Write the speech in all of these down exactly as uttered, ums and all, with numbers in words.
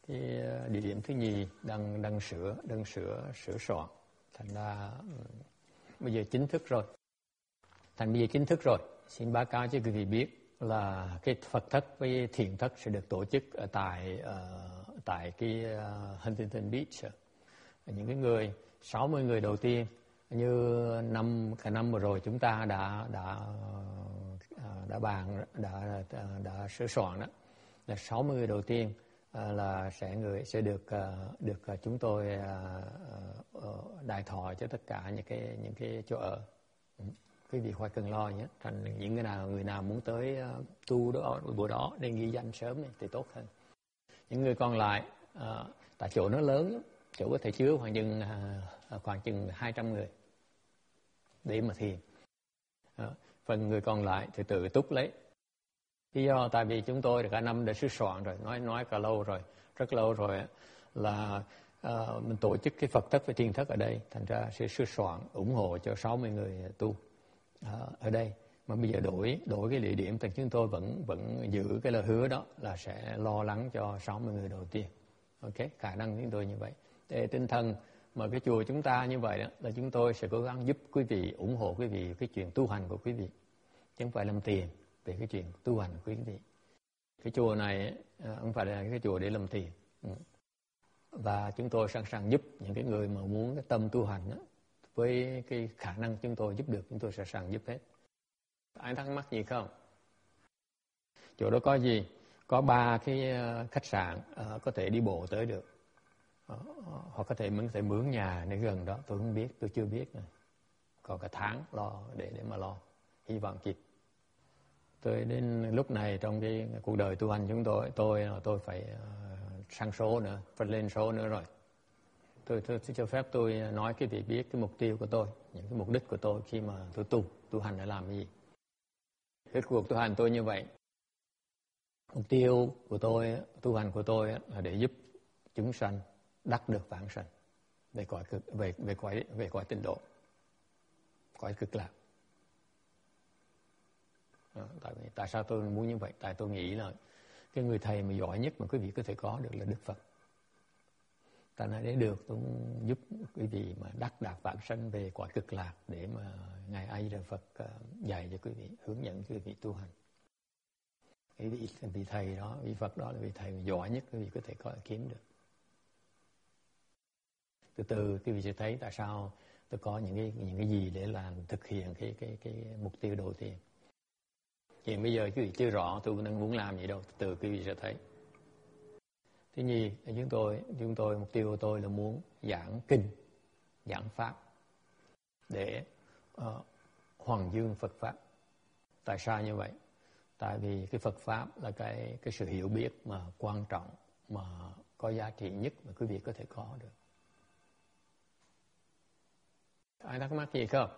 cái địa điểm thứ nhì đang đang sửa đang sửa sửa soạn, thành ra bây giờ chính thức rồi. Thành bây giờ chính thức rồi, xin báo cáo cho quý vị biết là cái Phật thất với thiền thất sẽ được tổ chức ở tại uh, tại cái uh, Huntington Beach. Những cái người sáu mươi người đầu tiên như năm cả năm vừa rồi chúng ta đã đã đã bàn đã đã, đã sửa soạn đó, là sáu mươi người đầu tiên là sẽ người sẽ được được chúng tôi đại thọ cho tất cả những cái những cái chỗ ở. Quý vị khỏi cần lo nhé. Thành những người nào người nào muốn tới tu đó buổi đó nên ghi danh sớm này thì tốt hơn. Những người còn lại tại chỗ nó lớn lắm, chỗ có thể chứa khoảng chừng khoảng chừng hai trăm người để mà thiền. Phần người còn lại thì tự túc lấy. Lý do tại vì chúng tôi cả năm đã sửa soạn rồi, nói nói cả lâu rồi, rất lâu rồi là uh, mình tổ chức cái Phật thất và thiền thất ở đây, thành ra sẽ sửa soạn ủng hộ cho sáu mươi người tu uh, ở đây. Mà bây giờ đổi đổi cái địa điểm thì chúng tôi vẫn vẫn giữ cái lời hứa đó là sẽ lo lắng cho sáu mươi người đầu tiên. Ok, khả năng chúng tôi như vậy. Để tinh thần mà cái chùa chúng ta như vậy đó, là chúng tôi sẽ cố gắng giúp quý vị, ủng hộ quý vị cái chuyện tu hành của quý vị, chứ không phải làm tiền về cái chuyện tu hành của quý vị. Cái chùa này không phải là cái chùa để làm tiền. Và chúng tôi sẵn sàng giúp những cái người mà muốn cái tâm tu hành đó, với cái khả năng chúng tôi giúp được, chúng tôi sẵn sàng giúp hết. Ai thắc mắc gì không? Chỗ đó có gì? Có ba cái khách sạn uh, có thể đi bộ tới được. Uh, hoặc có thể mình có thể mướn nhà để gần đó, tôi không biết, tôi chưa biết này. Còn cả tháng lo để để mà lo. Hy vọng kịp. Tôi đến lúc này trong cái cuộc đời tu hành chúng tôi, tôi tôi phải uh, sang số nữa, phải lên số nữa rồi. Tôi, tôi, tôi cho phép tôi nói cái vị biết cái mục tiêu của tôi, những cái mục đích của tôi khi mà tôi tu, tu hành để làm cái gì. Cái cuộc tu hành tôi như vậy. Mục tiêu của tôi, tu hành của tôi là để giúp chúng sanh đắc được vãng sanh về cõi cực, về về cõi về cõi tịnh độ, cõi cực lạc. À, tại vì tại sao tôi muốn như vậy? Tại tôi nghĩ là cái người thầy mà giỏi nhất mà quý vị có thể có được là Đức Phật. Tại nên để được tôi muốn giúp quý vị mà đắc đạt vãng sanh về cõi cực lạc để mà ngài A Di Đà Phật dạy cho quý vị, hướng dẫn cho quý vị tu hành. Cái vị, vị thầy đó, vị Phật đó là vị thầy giỏi nhất quý vị có thể có kiếm được. Từ từ quý vị sẽ thấy tại sao tôi có những cái những cái gì để làm thực hiện cái cái cái mục tiêu đầu tiên. Hiện bây giờ quý vị chưa rõ tôi đang muốn làm gì đâu, từ từ quý vị sẽ thấy. Thứ nhì, chúng tôi chúng tôi mục tiêu của tôi là muốn giảng kinh, giảng pháp để uh, hoàng dương Phật pháp. Tại sao như vậy? Tại vì cái Phật pháp là cái cái sự hiểu biết mà quan trọng, mà có giá trị nhất mà quý vị có thể có được. Ai thắc mắc gì không?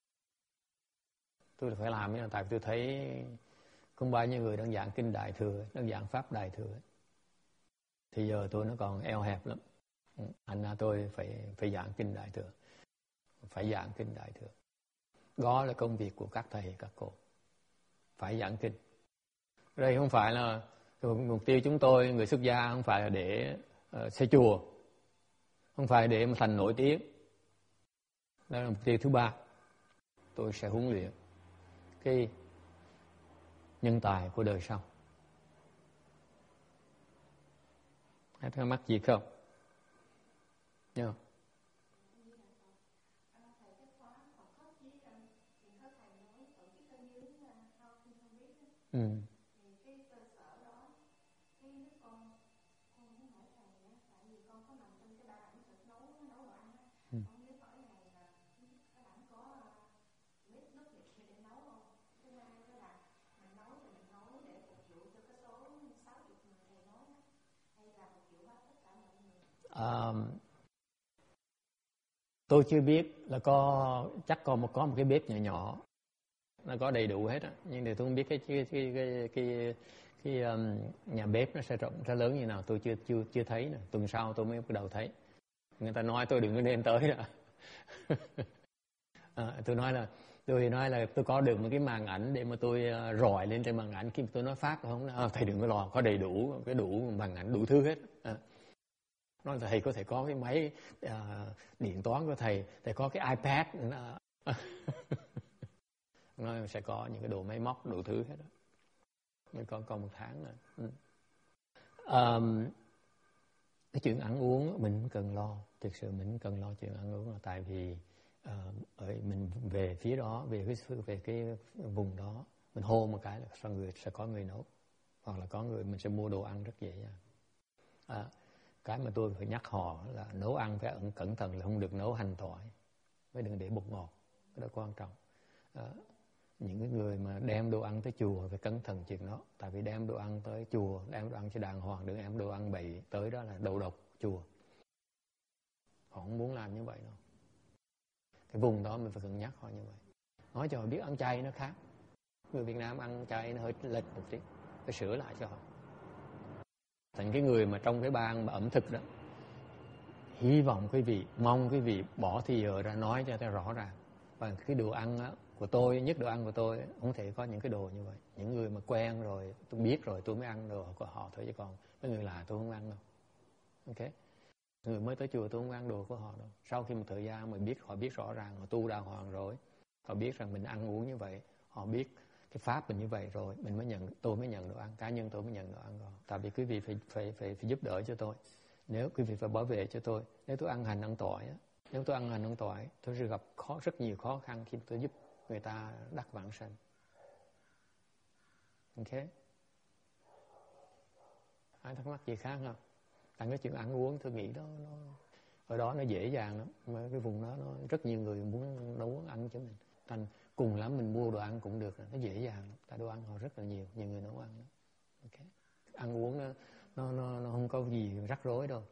Tôi phải làm như là tại vì tôi thấy không bao nhiêu người đang giảng kinh Đại Thừa, đang giảng pháp Đại Thừa. Thì giờ tôi nó còn eo hẹp lắm. Anh ra tôi phải phải giảng kinh Đại Thừa, phải giảng kinh Đại Thừa. Đó là công việc của các thầy các cô, phải giảng kinh. Đây không phải là mục tiêu chúng tôi người xuất gia, không phải là để uh, xây chùa, không phải để mà thành nổi tiếng. Đó là mục tiêu thứ ba. Tôi sẽ huấn luyện cái nhân tài của đời sau. Ai thắc mắc gì không? Nhớ không? Ừ. À, tôi chưa biết là có chắc có một có một cái bếp nhỏ nhỏ nó có đầy đủ hết á, nhưng thì tôi không biết cái cái cái cái cái, cái um, nhà bếp nó sẽ rộng sẽ lớn như nào, tôi chưa chưa chưa thấy nè. Tuần sau tôi mới bắt đầu thấy. Người ta nói tôi đừng có nên tới đó. À, tôi nói là tôi nói là tôi có được một cái màn ảnh để mà tôi uh, rọi lên trên màn ảnh khi mà tôi nói phát không, à, thầy đừng có lo, có đầy đủ cái đủ màn ảnh đủ thứ hết. À, Nói thầy có thể có cái máy uh, điện toán của thầy, thầy có cái iPad. Nói sẽ có những cái đồ máy móc, đủ thứ hết đó. Mình còn còn một tháng nữa. Ừ. Um, cái chuyện ăn uống mình cần lo, thực sự mình cần lo chuyện ăn uống là tại vì uh, ở mình về phía đó, về cái về cái vùng đó, mình hô một cái là sao người sẽ có người nấu, hoặc là có người mình sẽ mua đồ ăn rất dễ dàng. À, cái mà tôi phải nhắc họ là nấu ăn phải ẩn cẩn thận, là không được nấu hành tỏi, mới đừng để bột ngọt, cái đó quan trọng. À, những cái người mà đem đồ ăn tới chùa phải cẩn thận chuyện đó, tại vì đem đồ ăn tới chùa, đem đồ ăn cho đàng hoàng, đừng đem đồ ăn bậy tới đó là đầu độc chùa. Họ không muốn làm như vậy đâu. Cái vùng đó mình phải cân nhắc họ như vậy. Nói cho họ biết ăn chay nó khác. Người Việt Nam ăn chay nó hơi lệch một tí, phải sửa lại cho họ. Thành cái người mà trong cái ban mà ẩm thực đó, hy vọng quý vị, mong quý vị bỏ thì giờ ra nói cho ta rõ ràng. Và cái đồ ăn á, của tôi, nhất đồ ăn của tôi không thể có những cái đồ như vậy. Những người mà quen rồi, tôi biết rồi tôi mới ăn đồ của họ thôi, chứ còn mấy người lạ tôi không ăn đâu. Ok? Người mới tới chùa tôi không ăn đồ của họ đâu. Sau khi một thời gian mình biết, họ biết rõ ràng, họ tu đàng hoàng rồi, họ biết rằng mình ăn uống như vậy, họ biết cái pháp mình như vậy rồi, mình mới nhận, tôi mới nhận đồ ăn, cá nhân tôi mới nhận đồ ăn rồi. Tại vì quý vị phải phải phải, phải giúp đỡ cho tôi. Nếu quý vị phải bảo vệ cho tôi, nếu tôi ăn hành ăn tỏi á, nếu tôi ăn hành ăn tỏi, tôi sẽ gặp khó rất nhiều khó khăn khi tôi giúp người ta đắc vãng sanh. Ok? Ai thắc mắc gì khác không? Tại cái chuyện ăn uống tôi nghĩ đó nó ở đó nó dễ dàng lắm, mà cái vùng đó nó rất nhiều người muốn nấu ăn cho mình. Thành cùng lắm mình mua đồ ăn cũng được, nó dễ dàng lắm. Tại đồ ăn họ rất là nhiều, nhiều người nấu ăn đó. Ok? Ăn uống nó nó nó, nó không có gì rắc rối đâu.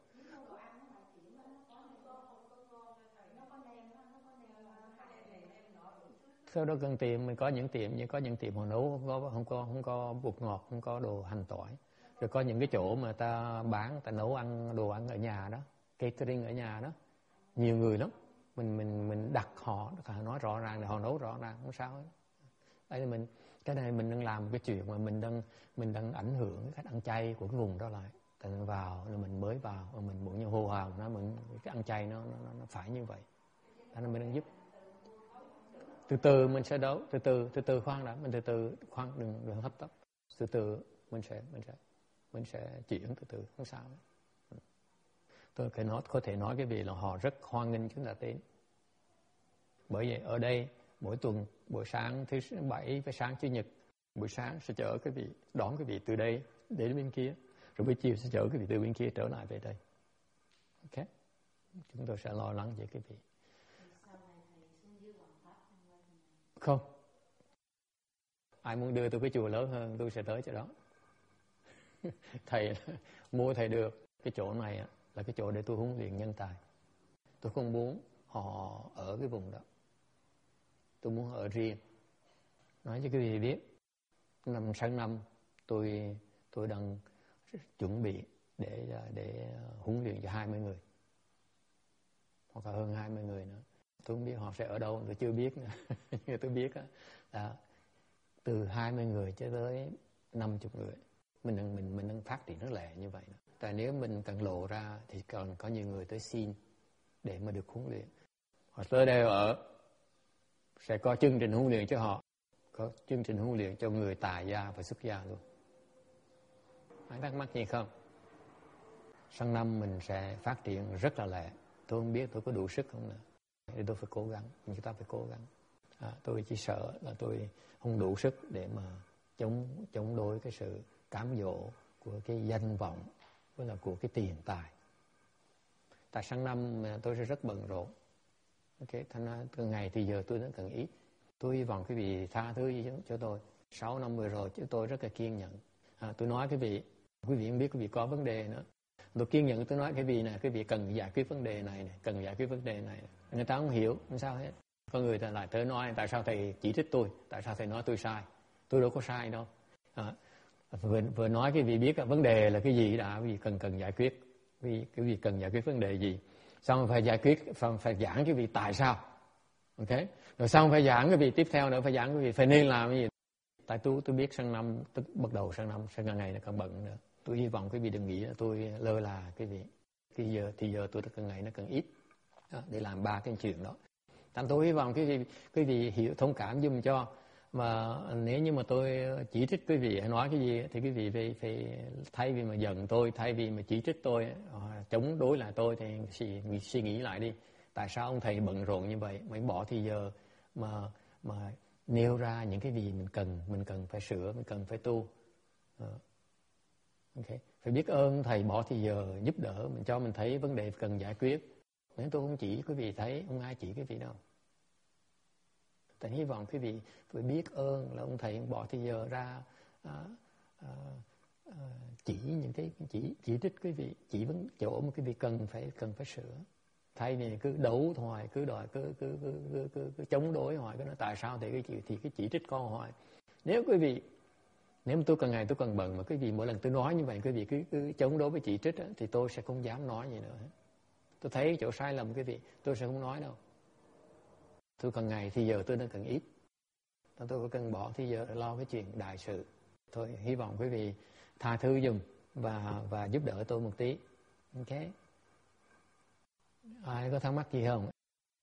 Sau đó cần tiệm mình có những tiệm, nhưng có những tiệm họ nấu không có không có không có bột ngọt, không có đồ hành tỏi. Rồi có những cái chỗ mà ta bán, ta nấu ăn đồ ăn ở nhà đó, catering ở nhà đó, nhiều người lắm. Mình mình mình đặt họ, họ nói rõ ràng, họ nấu rõ ràng, không sao hết. Đây là mình, cái này mình đang làm cái chuyện mà mình đang mình đang ảnh hưởng cái cách ăn chay của cái vùng đó lại. Tại mình vào, là mình mới vào, mà mình muốn như hô hào nó mình cái ăn chay nó nó nó phải như vậy. Đó là mình đang giúp. Từ từ mình sẽ đấu, từ từ từ từ khoan đã, mình từ từ khoan, đừng đừng hấp tấp. Từ từ mình sẽ mình sẽ mình sẽ chuyển từ từ, không sao nữa. Tôi có nói có thể nói cái gì là họ rất hoan nghênh chúng ta đến. Bởi vậy ở đây mỗi tuần buổi sáng thứ bảy với sáng chủ nhật, buổi sáng sẽ chở cái vị đón cái vị từ đây đến bên kia, rồi buổi chiều sẽ chở cái vị từ bên kia trở lại về đây. Ok? Chúng tôi sẽ lo lắng về cái vị. Không. Ai muốn đưa tôi cái chùa lớn hơn, tôi sẽ tới chỗ đó. Thầy mua thầy được. Cái chỗ này là cái chỗ để tôi huấn luyện nhân tài. Tôi không muốn họ ở cái vùng đó. Tôi muốn ở riêng. Nói cho quý vị biết, năm sang năm tôi tôi đang chuẩn bị để để huấn luyện cho hai mươi người, hoặc là hơn hai mươi người nữa. Tôi không biết họ sẽ ở đâu, tôi chưa biết nữa. Nhưng tôi biết đó, là từ hai mươi người cho tới năm mươi người. Mình đang, mình, mình đang phát triển rất lẹ như vậy. Tại nếu mình cần lộ ra thì còn có nhiều người tới xin để mà được huấn luyện. Họ tới đây ở, sẽ có chương trình huấn luyện cho họ. Có chương trình huấn luyện cho người tại gia và xuất gia luôn. Ai thắc mắc gì không? Sang năm mình sẽ phát triển rất là lẹ. Tôi không biết tôi có đủ sức không nữa. Thì tôi phải cố gắng, chúng ta phải cố gắng. À, tôi chỉ sợ là tôi không đủ sức để mà chống chống đối cái sự cám dỗ của cái danh vọng với là của cái tiền tài. Tại sang năm tôi sẽ rất bận rộn. Ok, thành ra từ ngày thì giờ tôi rất cần ít. Tôi hy vọng quý vị tha thứ cho tôi. Sáu năm vừa rồi chứ tôi rất là kiên nhẫn. À, tôi nói quý vị, quý vị không biết quý vị có vấn đề nữa. Tôi kiên nhẫn tôi nói cái vị này, quý vị cần giải quyết vấn đề này, này cần giải quyết vấn đề này. Người ta không hiểu, không sao hết. Có người ta lại tới nói tại sao thầy chỉ trích tôi, tại sao thầy nói tôi sai. Tôi đâu có sai đâu. À, vừa, vừa nói cái vị biết vấn đề là cái gì đã, quý vị cần cần giải quyết. Quý cái vị cần giải quyết vấn đề gì. Xong phải giải quyết, phải, phải giảng cái vị tại sao. Ok? Rồi xong phải giảng cái vị tiếp theo nữa, phải giảng cái vị phải nên làm cái gì. Tại tôi tôi biết sang năm, tức bắt đầu sang năm, sang ngày là càng bận nữa. Tôi hy vọng quý vị đừng nghĩ là tôi lơ là cái vị. thì giờ thì giờ tôi càng ngày nó càng ít đó, để làm ba cái chuyện đó. Thành tôi hy vọng quý vị quý vị hiểu thông cảm giùm cho. Mà nếu như mà tôi chỉ trích quý vị hay nói cái gì thì quý vị phải, phải thay vì mà giận tôi, thay vì mà chỉ trích tôi, chống đối lại tôi thì suy, suy nghĩ lại đi. Tại sao ông thầy bận rộn như vậy, mới bỏ thì giờ mà mà nêu ra những cái gì mình cần, mình cần phải sửa, mình cần phải tu. Okay. Phải biết ơn thầy bỏ thì giờ giúp đỡ mình, cho mình thấy vấn đề cần giải quyết. Nếu tôi không chỉ quý vị thấy, không ai chỉ quý vị đâu. Tôi hy vọng quý vị phải biết ơn là ông thầy bỏ thì giờ ra à, à, à, chỉ những cái chỉ chỉ trích quý vị, chỉ vấn chỗ mà quý vị cần phải cần phải sửa. Thay vì cứ đấu hoài, cứ đòi cứ cứ cứ cứ, cứ, cứ chống đối hoài, cái nói tại sao thì cái chỉ thì cái chỉ trích con hoài. Nếu quý vị nếu mà tôi cần ngày tôi cần bận mà quý vị mỗi lần tôi nói như vậy quý vị cứ, cứ chống đối với chỉ trích á, thì tôi sẽ không dám nói gì nữa. Tôi thấy chỗ sai lầm quý vị, tôi sẽ không nói đâu. Tôi cần ngày thì giờ tôi đang cần ít. Tôi cần bỏ thì giờ lo cái chuyện đại sự. Thôi hy vọng quý vị tha thứ giùm và và giúp đỡ tôi một tí. Ok. Ai có thắc mắc gì không?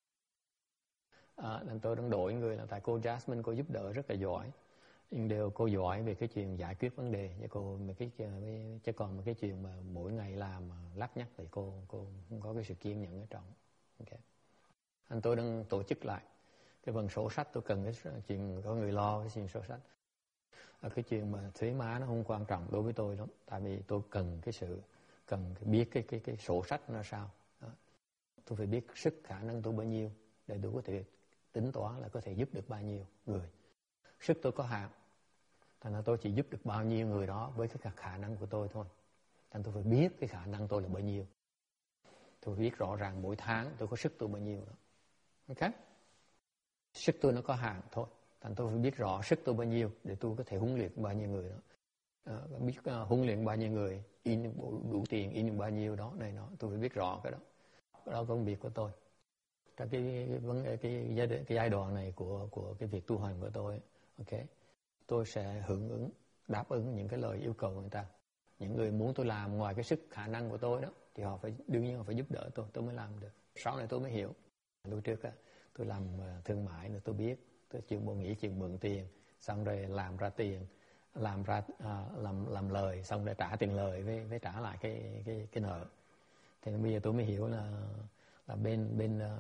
À, tôi đang đổi người là tại cô Jasmine cô giúp đỡ rất là giỏi. Nhưng đều cô giỏi về cái chuyện giải quyết vấn đề, chứ cô mấy cái chứ còn một cái chuyện mà mỗi ngày làm mà lắc nhắc thì cô cô không có cái sự kiên nhẫn ở trong. Ok. Anh tôi đang tổ chức lại cái phần sổ sách, tôi cần cái chuyện có người lo cái chuyện sổ sách. À, cái chuyện mà thuế má nó không quan trọng đối với tôi lắm, tại vì tôi cần cái sự cần biết cái cái cái sổ sách nó sao. Đó. Tôi phải biết sức khả năng tôi bao nhiêu để tôi có thể tính toán là có thể giúp được bao nhiêu người. Sức tôi có hạn, thành ra tôi chỉ giúp được bao nhiêu người đó với cái khả năng của tôi thôi. Thành tôi phải biết cái khả năng tôi là bao nhiêu. Tôi phải biết rõ ràng mỗi tháng tôi có sức tôi bao nhiêu đó. Ok? Sức tôi nó có hạn thôi. Thành tôi phải biết rõ sức tôi bao nhiêu để tôi có thể huấn luyện bao nhiêu người đó. À, biết uh, huấn luyện bao nhiêu người, in đủ tiền, in bao nhiêu đó này nó, tôi phải biết rõ cái đó. Đó là công việc của tôi. Trong cái vấn cái, cái, cái, cái giai đoạn này của của cái việc tu hành của tôi, ok, tôi sẽ hưởng ứng, đáp ứng những cái lời yêu cầu của người ta. Những người muốn tôi làm ngoài cái sức khả năng của tôi đó, thì họ phải đương nhiên họ phải giúp đỡ tôi, tôi mới làm được. Sau này tôi mới hiểu. Lúc trước á, tôi làm thương mại nữa tôi biết, tôi chuyện bộ nghĩ chuyện mượn tiền, xong rồi làm ra tiền, làm ra à, làm làm lời, xong rồi trả tiền lời với với trả lại cái cái cái nợ. Thì bây giờ tôi mới hiểu là là bên bên uh,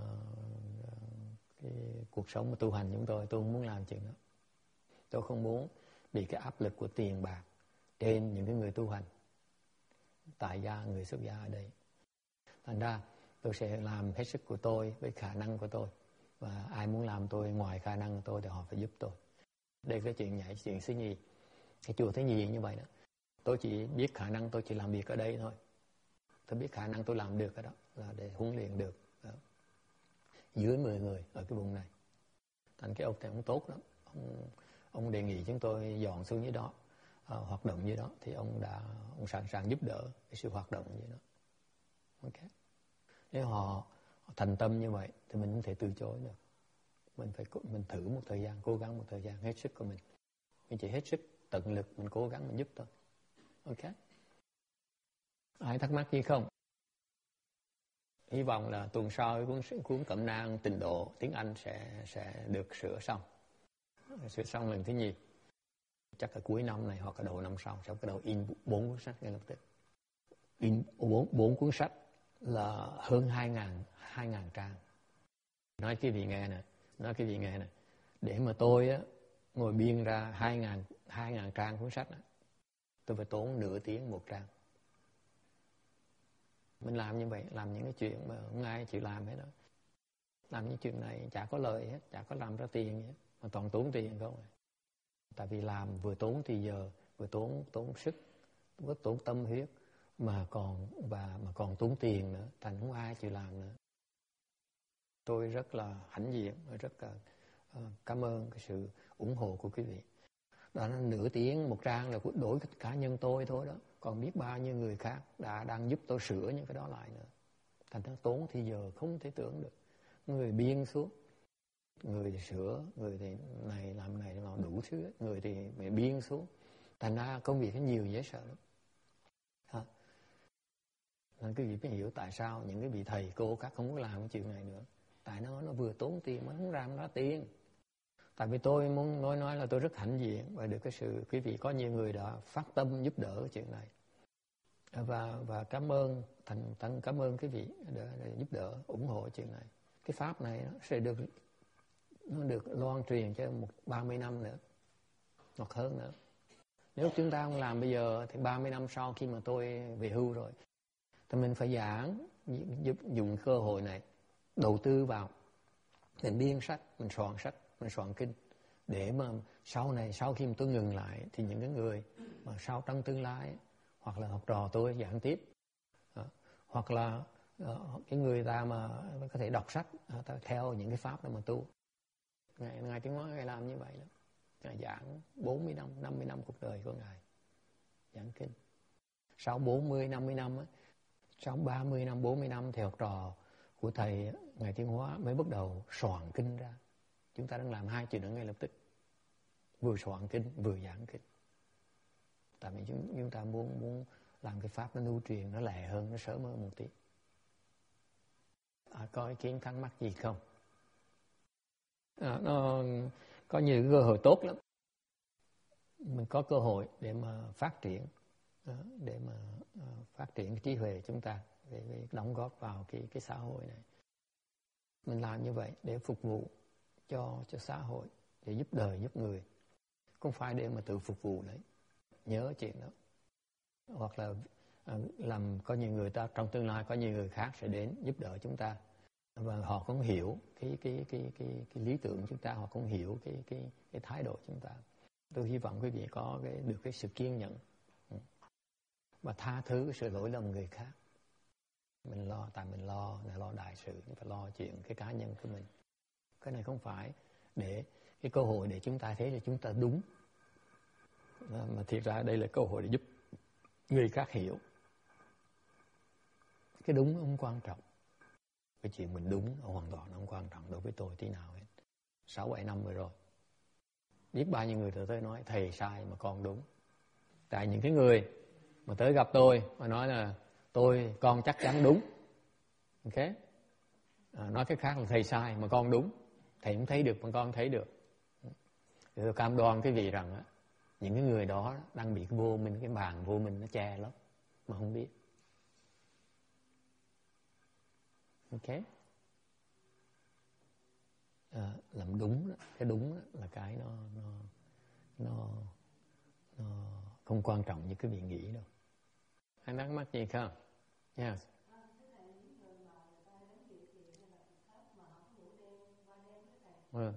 cái cuộc sống tu hành chúng tôi, tôi không muốn làm chuyện đó. Tôi không muốn bị cái áp lực của tiền bạc trên những cái người tu hành, tại gia, người xuất gia ở đây. Thành ra tôi sẽ làm hết sức của tôi với khả năng của tôi. Và ai muốn làm tôi ngoài khả năng của tôi thì họ phải giúp tôi. Đây là chuyện nhảy, chuyện thứ nhì. Cái chùa thứ nhì như vậy đó. Tôi chỉ biết khả năng tôi chỉ làm việc ở đây thôi. Tôi biết khả năng tôi làm được cái đó là để huấn luyện được đó. Dưới mười người ở cái vùng này. Thành cái ông thầy ông tốt lắm. Ông, ông đề nghị chúng tôi dọn xuống dưới đó, à, hoạt động dưới đó. Thì ông đã ông sẵn sàng giúp đỡ cái sự hoạt động dưới đó. Ok. Nếu họ thành tâm như vậy thì mình không thể từ chối được. Mình phải mình thử một thời gian, cố gắng một thời gian, hết sức của mình. Mình chỉ hết sức tận lực mình cố gắng mình giúp thôi. Ok. Ai thắc mắc gì không? Hy vọng là tuần sau cuốn cuốn Cẩm nang Tịnh độ tiếng Anh sẽ sẽ được sửa xong. Sửa xong lần thứ nhì. Chắc là cuối năm này hoặc là đầu năm sau sẽ bắt đầu in bốn cuốn sách ngay lập tức. In bốn bốn cuốn sách là hơn hai ngàn hai ngàn trang. Nói cái vị nghe nè, nói cái vị nghe nè, để mà tôi á ngồi biên ra hai ngàn hai ngàn trang cuốn sách á, tôi phải tốn nửa tiếng một trang. Mình làm như vậy, làm những cái chuyện mà không ai chịu làm hết đó. Làm những chuyện này chả có lợi hết, chả có làm ra tiền hết, mà toàn tốn tiền không. Tại vì làm vừa tốn thì giờ, vừa tốn tốn sức, vừa tốn tâm huyết, mà còn và mà còn tốn tiền nữa, thành không ai chịu làm nữa. Tôi rất là hãnh diện, rất là uh, cảm ơn cái sự ủng hộ của quý vị. Đó là nửa tiếng một trang là đổi cá nhân tôi thôi đó. Còn biết bao nhiêu người khác đã đang giúp tôi sửa những cái đó lại nữa. Thành ra tốn thì giờ không thể tưởng được. Người biên xuống, người thì sửa, người thì này làm này làm đủ thứ, người thì biên xuống. Thành ra công việc nó nhiều dễ sợ lắm. Nên quý vị mới hiểu tại sao những cái vị thầy cô các không có làm cái chuyện này nữa. Tại nó nó vừa tốn tiền mà không ra ra tiền. Tại vì tôi muốn nói nói là tôi rất hãnh diện và được cái sự quý vị có nhiều người đã phát tâm giúp đỡ cái chuyện này. Và và cảm ơn thành thành cảm ơn quý vị đã, đã giúp đỡ ủng hộ chuyện này. Cái pháp này nó sẽ được nó được loan truyền cho một ba mươi năm nữa, hoặc hơn nữa. Nếu chúng ta không làm bây giờ thì ba mươi năm sau khi mà tôi về hưu rồi thì mình phải giảng, giúp dùng cơ hội này đầu tư vào, mình biên sách, mình soạn sách, mình soạn kinh, để mà sau này sau khi mà tôi ngừng lại thì những cái người mà sau trong tương lai hoặc là học trò tôi giảng tiếp, hoặc là cái người ta mà có thể đọc sách theo những cái pháp đó mà tu. Ngài ngài Tiến Hóa ngài làm như vậy đó. Ngài giảng bốn mươi năm, năm mươi năm cuộc đời của ngài giảng kinh. Sau bốn mươi, năm mươi năm á, sau ba mươi năm, bốn mươi năm thì học trò của thầy ngài Tiến Hóa mới bắt đầu soạn kinh ra. Chúng ta đang làm hai chuyện đó ngay lập tức, vừa soạn kinh vừa giảng kinh. Tại vì chúng, chúng ta muốn muốn làm cái pháp nó lưu truyền, nó lẹ hơn, nó sớm hơn một tí. À, có ý kiến thắc mắc gì không? À, nó có nhiều cơ hội tốt lắm. Mình có cơ hội để mà phát triển, để mà phát triển cái trí huệ chúng ta, để, để đóng góp vào cái cái xã hội này. Mình làm như vậy để phục vụ cho cho xã hội, để giúp đời giúp người, không phải để mà tự phục vụ đấy. Nhớ chuyện đó. Hoặc là làm có nhiều người ta trong tương lai có nhiều người khác sẽ đến giúp đỡ chúng ta, và họ cũng hiểu cái cái cái cái cái lý tưởng chúng ta, họ cũng hiểu cái cái cái thái độ chúng ta. Tôi hy vọng quý vị có cái, được cái sự kiên nhẫn và tha thứ cái sự lỗi lầm người khác. Mình lo, tại mình lo là lo đại sự, phải lo chuyện cái cá nhân của mình. Cái này không phải để cái cơ hội để chúng ta thấy là chúng ta đúng, mà thiệt ra đây là cơ hội để giúp người khác hiểu. Cái đúng không quan trọng. Cái chuyện mình đúng hoàn toàn không quan trọng đối với tôi tí nào hết. Sáu bảy năm vừa rồi, biết bao nhiêu người tới nói thầy sai mà con đúng. Tại những cái người mà tới gặp tôi mà nói là tôi con chắc chắn đúng, ok, à, nói cái khác là thầy sai mà con đúng, thầy không thấy được mà con thấy được. Thì tôi cam đoan cái vị rằng á, những cái người đó đang bị cái vô minh, cái bàn vô minh nó che lắm mà không biết. Ok, à, làm đúng đó, cái đúng đó là cái nó nó nó nó không quan trọng như cái vị nghĩ đâu. Anh thắc mắc gì không? Yes. Ừ.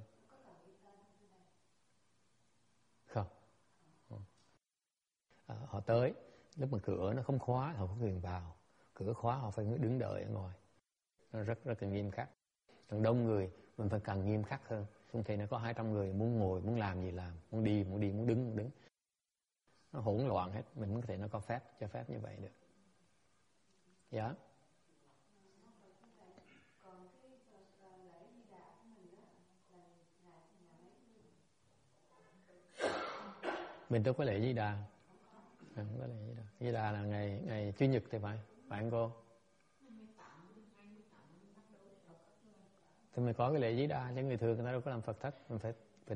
Không. Ừ. À, họ tới lúc mà cửa nó không khóa họ không quyền vào, cửa khóa họ phải đứng đợi ở ngoài. Nó rất rất là nghiêm khắc. Càng đông người mình phải càng nghiêm khắc hơn. Không thể nó có hai trăm người muốn ngồi, muốn làm gì làm, muốn đi muốn đi, muốn đứng muốn đứng. Nó hỗn loạn hết, mình mới có thể nó có phép cho phép như vậy được. Dạ. Yeah. Mình đâu có lễ Di Đà. Không có lễ Di Đà. Di Đà là ngày ngày Chủ nhật thì phải, phải không cô? Thì mình có cái lễ Di Đà, chứ người thường người ta đâu có làm Phật thất, mình phải phải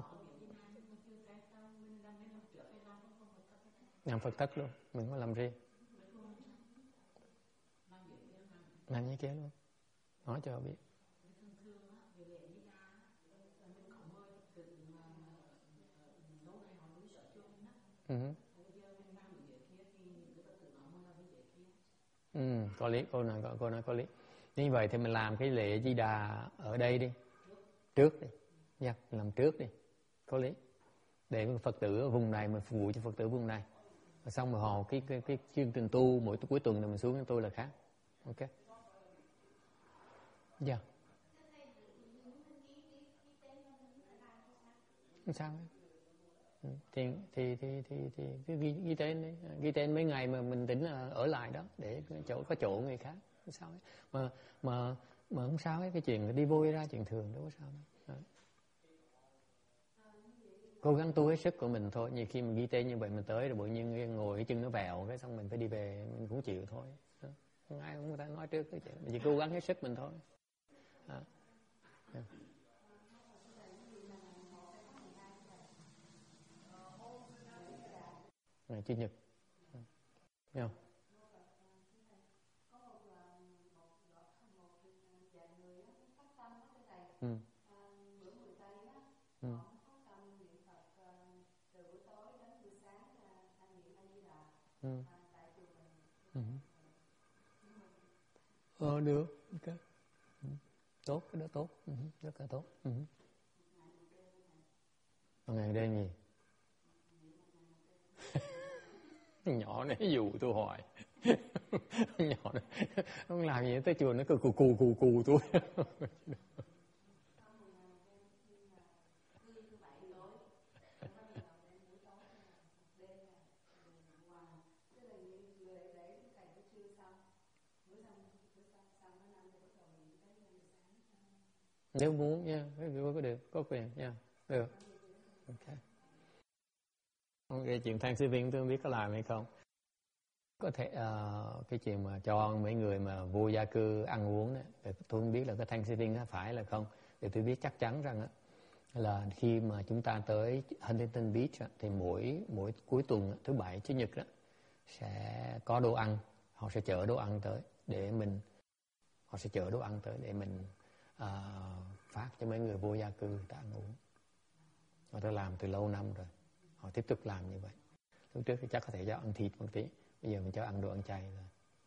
làm Phật thất luôn, mình có làm riêng. Làm như kia luôn, nói cho họ biết. Ừ. Ừ, có lý, cô nói, cô nói có lý. Như vậy thì mình làm cái lễ Di Đà ở đây đi, trước đi, nha, làm trước đi, có lý. Để Phật tử ở vùng này mình phục vụ cho Phật tử vùng này. Rồi xong rồi họ cái cái cái chương trình tu mỗi cuối tuần này mình xuống với tôi là khác. Ok. Dạ. Yeah. Sao ấy? Thì thì thì thì thì cứ ghi, ghi tên đi, ghi tên mấy ngày mà mình tính là ở lại đó để chỗ có chỗ người khác. Không sao ấy. Mà mà mà không sao ấy, cái chuyện đi vui ra chuyện thường đâu có sao đâu. Cố gắng tu hết sức của mình thôi. Nhiều khi mình ghi tên như vậy mình tới rồi tự nhiên ngồi cái chân nó vẹo cái xong mình phải đi về, mình cũng chịu thôi. không ai không ta nói trước cái chuyện, mình chỉ cố gắng hết sức mình thôi. À. Yeah. Ngày Chủ nhật. Yeah. Ừ. Ừ. Ừ. Ừ. Ờ được, ok. Ừ. Tốt, cái đó tốt, ừ. Rất là tốt. Ừ. Một ngày đêm gì? Nhỏ này dụ tôi hoài. Nhỏ này không làm gì tới chùa nó cứ cù cù cù cù tôi. Nếu muốn nha, có được, có quyền nha, được. Ok. Ok, chuyện Thanksgiving tôi không biết có làm hay không. Có thể uh, cái chuyện mà cho mấy người mà vô gia cư ăn uống đấy, tôi không biết là cái Thanksgiving nó phải là không. Để tôi biết chắc chắn rằng á là khi mà chúng ta tới Huntington Beach á, thì mỗi mỗi cuối tuần thứ bảy chủ nhật đó sẽ có đồ ăn, họ sẽ chở đồ ăn tới để mình họ sẽ chở đồ ăn tới để mình uh, phát cho mấy người vô gia cư người ta ăn uống. Họ đã làm từ lâu năm rồi, họ tiếp tục làm như vậy. Lúc trước thì chắc có thể cho ăn thịt một tí, bây giờ mình cho ăn đồ ăn chay rồi.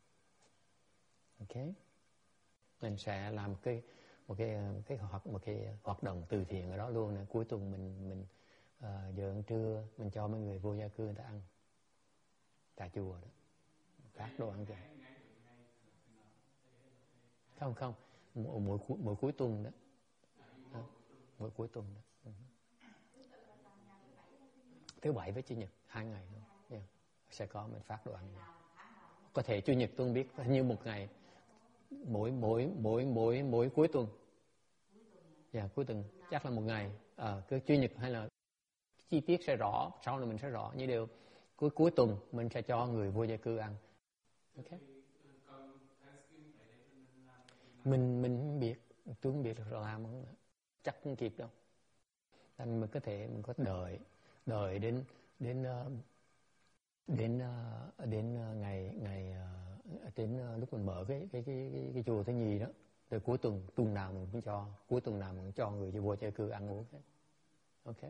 Ok, mình sẽ làm một cái một cái một cái hoạt một cái hoạt động từ thiện ở đó luôn nè. Cuối tuần mình mình uh, giờ ăn trưa mình cho mấy người vô gia cư người ta ăn tại chùa đó, phát đồ ăn chay. Không không, mỗi mỗi cuối, mỗi cuối tuần đó, à, mỗi cuối tuần đó. Uh-huh. Thứ bảy với chủ nhật hai ngày thôi. Yeah. Sẽ có mình phát đồ ăn. Có thể chủ nhật tôi không biết, như một ngày mỗi mỗi mỗi mỗi mỗi cuối tuần. Dạ yeah, cuối tuần chắc là một ngày. À, cứ chủ nhật hay là chi tiết sẽ rõ, sau này mình sẽ rõ. Như điều cuối cuối tuần mình sẽ cho người vô gia cư ăn. Ok. Mình mình không biết, tôi không biết là làm không, chắc không kịp đâu. Thành mình có thể mình có đợi đợi đến đến uh, đến uh, đến uh, ngày ngày uh, đến uh, lúc mình mở cái cái cái cái, cái chùa thứ nhì đó, từ cuối tuần tuần nào mình cũng cho, cuối tuần nào mình cũng cho người vô gia cư ăn uống hết. Ok.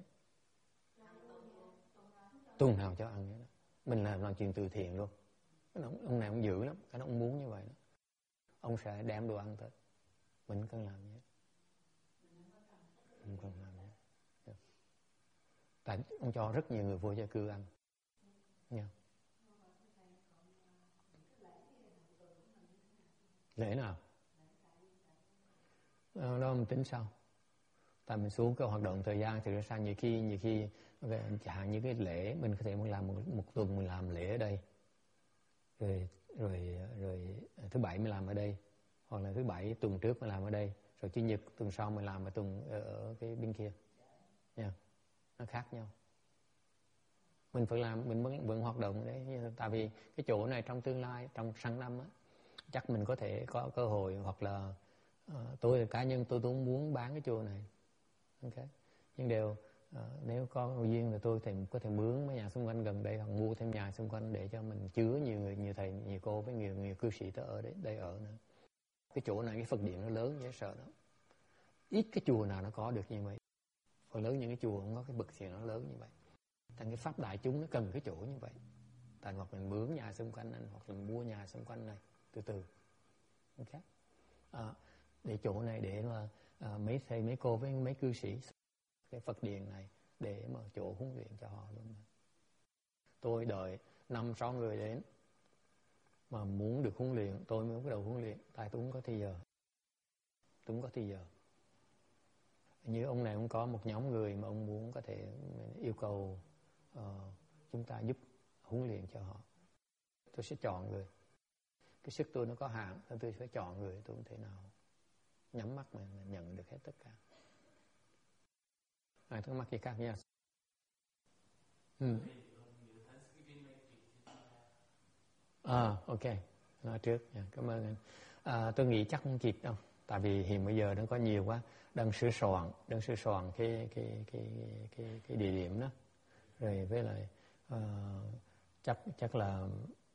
Tuần nào cho ăn hết đó. Mình làm làm chuyện từ thiện luôn. Cái ông, ông này ông dữ lắm, cái ông muốn như vậy đó. Ông sẽ đem đồ ăn tới. Mình không cần làm gì hết. Không cần làm gì hết. Yeah. Tại ông cho rất nhiều người vô gia cư ăn. Yeah. Lễ nào? Ờ, đó mình tính sau. Tại mình xuống cái hoạt động thời gian thì ra sao, nhiều khi nhiều khi chẳng hạn như cái lễ mình có thể mình làm một, một tuần mình làm lễ ở đây, rồi rồi rồi thứ bảy mình làm ở đây, hoặc là thứ bảy tuần trước mình làm ở đây, rồi chủ nhật tuần sau mình làm ở tuần ở, ở cái bên kia, nha, yeah. Nó khác nhau. Mình phải làm, mình vẫn, vẫn hoạt động đấy, tại vì cái chỗ này trong tương lai, trong sang năm á, chắc mình có thể có cơ hội, hoặc là uh, tôi cá nhân tôi cũng muốn bán cái chùa này. Ok, nhưng đều uh, nếu có duyên thì tôi thì có thể mướn mấy nhà xung quanh gần đây, hoặc mua thêm nhà xung quanh để cho mình chứa nhiều người, nhiều thầy, nhiều cô với nhiều nhiều cư sĩ tới ở đây, đây ở nữa. Cái chỗ này cái Phật điện nó lớn dễ sợ lắm, ít cái chùa nào nó có được như vậy. Phần lớn những cái chùa không có cái bậc thiền nó lớn như vậy. Thành cái pháp đại chúng nó cần cái chỗ như vậy. Tại hoặc mình mướn nhà xung quanh này, hoặc là mình mua nhà xung quanh này từ từ. Ok, à, để chỗ này để mà à, mấy thầy mấy cô với mấy cư sĩ cái Phật điện này để mà chỗ huấn luyện cho họ luôn. Tôi đợi năm sáu người đến mà muốn được huấn luyện, tôi mới bắt đầu huấn luyện. Tại tôi không có thì giờ, tôi không có thì giờ. Như ông này cũng có một nhóm người mà ông muốn có thể yêu cầu uh, chúng ta giúp huấn luyện cho họ. Tôi sẽ chọn người. Cái sức tôi nó có hạn, nên tôi phải chọn người. Tôi không thể nào nhắm mắt mà nhận được hết tất cả. Ai thắc mắc gì khác nha. Ừ. À, ok, nói trước. Cảm ơn anh. À, tôi nghĩ chắc không kịp đâu, tại vì hiện bây giờ nó có nhiều quá. Đang sửa soạn, đang sửa soạn cái cái cái cái cái địa điểm đó, rồi với lại uh, chắc chắc là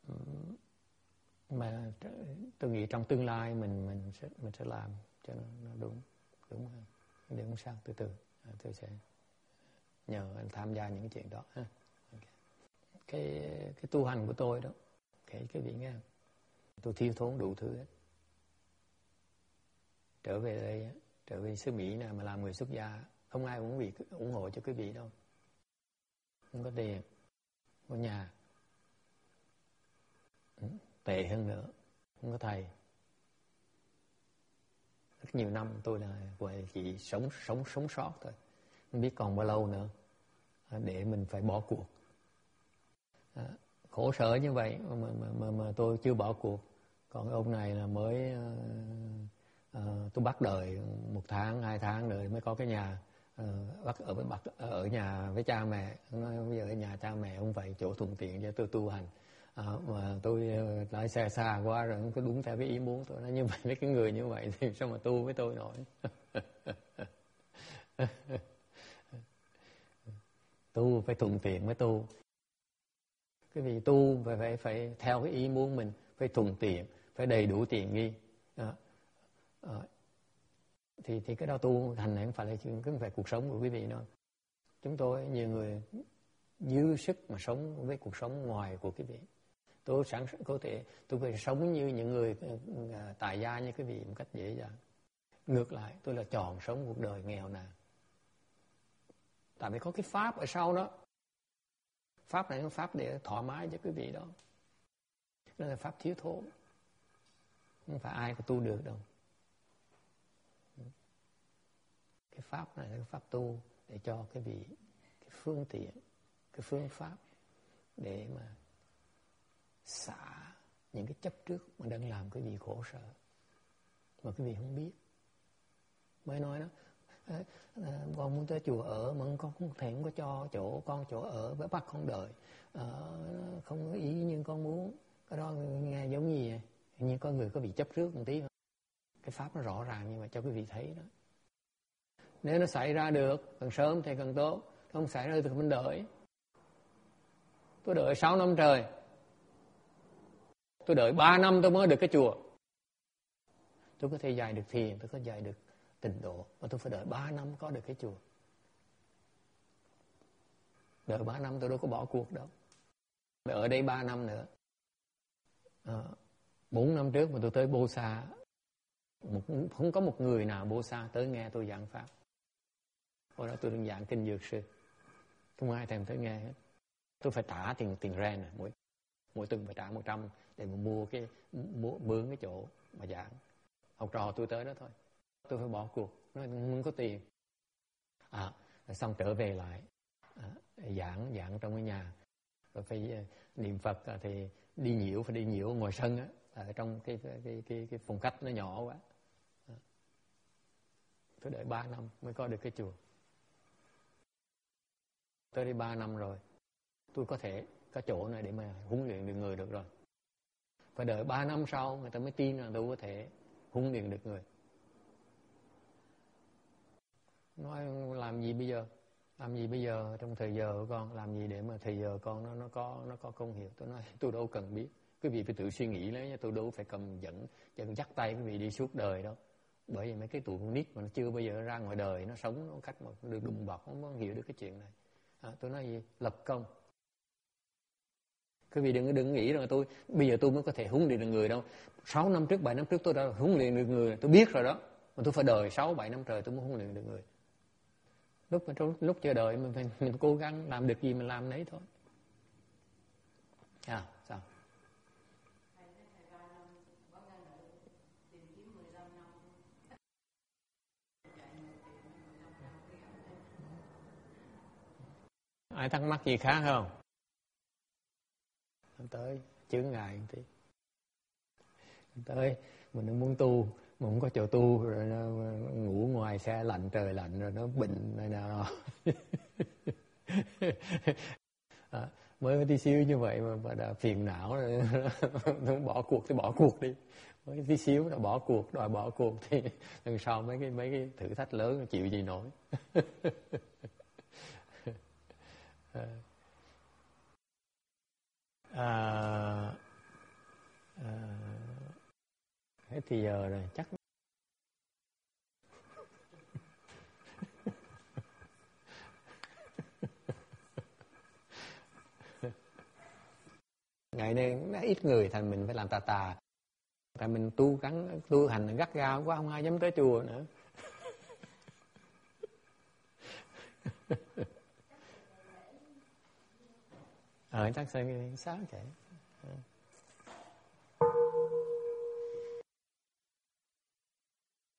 mà tôi nghĩ trong tương lai mình mình sẽ mình sẽ làm cho nó, nó đúng đúng hơn. Để không sao, từ từ à, tôi sẽ nhờ anh tham gia những chuyện đó ha. Okay. Cái cái tu hành của tôi đó, cái cái vị nghe, tôi thiếu thốn đủ thứ hết. Trở về đây, trở về xứ Mỹ này mà làm người xuất gia, không ai ủng vị ủng hộ cho quý vị đâu. Không có tiền, không có nhà, tệ hơn nữa, không có thầy. Rất nhiều năm tôi là chỉ sống sống sống sót thôi, không biết còn bao lâu nữa để mình phải bỏ cuộc. À, khổ sở như vậy mà, mà, mà, mà tôi chưa bỏ cuộc. Còn ông này là mới uh, uh, tôi bắt đợi một tháng, hai tháng rồi mới có cái nhà. Uh, bắt ở bắt ở nhà với cha mẹ. Nói bây giờ ở nhà cha mẹ không phải chỗ thuận tiện cho tôi tu hành. À, mà tôi uh, lái xe xa quá rồi không có đúng theo cái ý muốn tôi. Nói như vậy mấy cái người như vậy thì sao mà tu với tôi nổi. Tu phải thuận tiện mới tu. Cái vì tu phải, phải phải theo cái ý muốn mình, phải thuận tiện, phải đầy đủ tiện nghi. À, à, thì thì cái đó tu hành này không phải là chuyện, không phải cuộc sống của quý vị đâu. Chúng tôi nhiều người dư sức mà sống với cuộc sống ngoài của quý vị. Tôi sẵn có thể tôi phải sống như những người uh, tài gia như quý vị một cách dễ dàng. Ngược lại, tôi là chọn sống cuộc đời nghèo nàn. Tại vì có cái pháp ở sau đó. Pháp này là pháp để thoải mái cho quý vị đó. Đó là pháp thiếu thốn. Không phải ai có tu được đâu. Cái pháp này là cái pháp tu để cho quý vị cái phương tiện, cái phương pháp để mà xả những cái chấp trước mà đang làm quý vị khổ sở. Mà quý vị không biết. Mới nói đó, à, à, con muốn tới chùa ở mà con không thể không có cho chỗ con chỗ ở, với bắt con đợi, à, không có ý nhưng con muốn. Cái đó nghe giống gì vậy? Nhưng có người có bị chấp trước một tí. Cái pháp nó rõ ràng nhưng mà cho quý vị thấy đó. Nếu nó xảy ra được càng sớm thì càng tốt, không xảy ra được thì mình đợi. Tôi đợi sáu năm trời, tôi đợi ba năm tôi mới được cái chùa. Tôi có thể dạy được thiền, tôi có thể dạy được tịnh độ, mà tôi phải đợi ba năm có được cái chùa. Đợi ba năm tôi đâu có bỏ cuộc đâu. Ở đây ba năm nữa. À, bốn năm trước mà tôi tới Bô Sa, một, không có một người nào Bô Sa tới nghe tôi giảng pháp. Hồi đó tôi đang giảng kinh Dược Sư, không ai thèm tới nghe hết. Tôi phải trả tiền tiền rent này, mỗi mỗi tuần phải trả một trăm để mà mua cái mua, mướn cái chỗ mà giảng. Học trò tôi tới đó thôi. Tôi phải bỏ cuộc, nói không có tiền. À, rồi xong trở về lại à, giảng giảng trong cái nhà, rồi phải niệm Phật thì đi nhiễu, phải đi nhiễu ngoài sân á, ở trong cái cái cái cái, cái phòng khách nó nhỏ quá. À, tôi đợi ba năm mới có được cái chùa. Tới đi ba năm rồi, tôi có thể có chỗ này để mà huấn luyện được người được rồi. Phải đợi ba năm sau người ta mới tin là tôi có thể huấn luyện được người. Nói làm gì bây giờ? Làm gì bây giờ trong thời giờ của con? Làm gì để mà thời giờ con nó nó có nó có công hiệu? Tôi nói tôi đâu cần biết. Quý vị phải tự suy nghĩ lấy nha. Tôi đâu phải cầm dẫn dẫn dắt tay quý vị đi suốt đời đâu. Bởi vì mấy cái tụi con nít mà nó chưa bao giờ ra ngoài đời, nó sống nó cách mà được đùm bọc, không có hiểu được cái chuyện này. À, tôi nói gì? Lập công. Quý vị đừng đừng nghĩ rằng tôi bây giờ tôi mới có thể huấn luyện được người đâu. Sáu năm trước, bảy năm trước tôi đã huấn luyện được người, tôi biết rồi đó. Mà tôi phải đợi sáu bảy năm trời tôi mới huấn luyện được người. Lúc mà lúc chờ đợi mình, mình mình cố gắng làm được gì mình làm nấy thôi. À sao? Ai thắc mắc gì khác không? Tới chướng ngại một tí. Tới mình muốn tu mà không có chỗ tu, rồi nó ngủ ngoài xe lạnh, trời lạnh, rồi nó bệnh này nào. À, mới tí xíu như vậy mà, mà đã phiền não rồi. Bỏ cuộc thì bỏ cuộc đi, mới tí xíu đã bỏ cuộc, đòi bỏ cuộc thì lần sau mấy cái mấy cái thử thách lớn chịu gì nổi. à, à, hết thì giờ rồi chắc. Ngày nay nó ít người thành mình phải làm tà tà, tại mình tu gắn tu hành gắt gao quá, không ai dám tới chùa nữa. Ờ chắc sẽ sáng chạy.